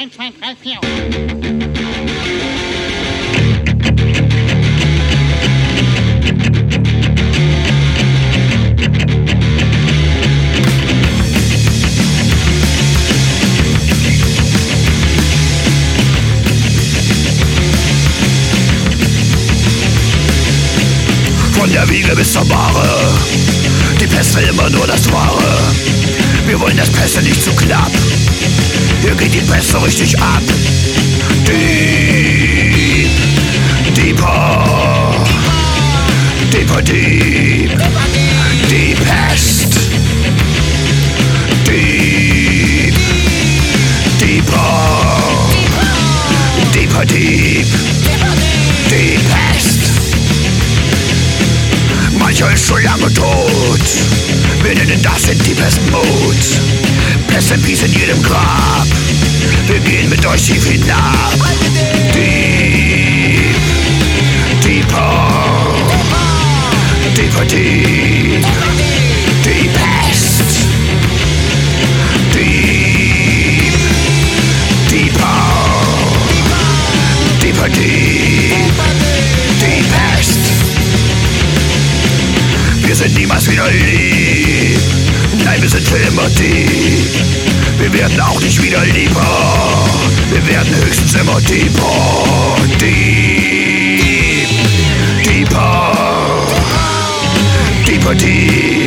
1, 2, 3, 4. Von der Wiege bis zur Bahre, die Pässe immer nur das Wahre. Wir wollen das Pässe nicht zu knapp, hier geht die Pässe richtig ab. Deep, deeper, deeper, deep, die Pest. Deep, deeper, deeper, deep, die Pest. Mancher ist schon lange tot, wir nennen das in die Pestmut. Pest and Peace in jedem Grab, wir gehen mit euch tief hinab. Deep, deeper, deeper, deep, die Pest. Deep, deeper, deeper, deep, die Pest. Wir sind niemals wieder lieb, nein, wir sind für immer deep. Wir werden auch nicht wieder lieber, wir werden höchstens immer deeper. Deep, deeper, deeper, deep.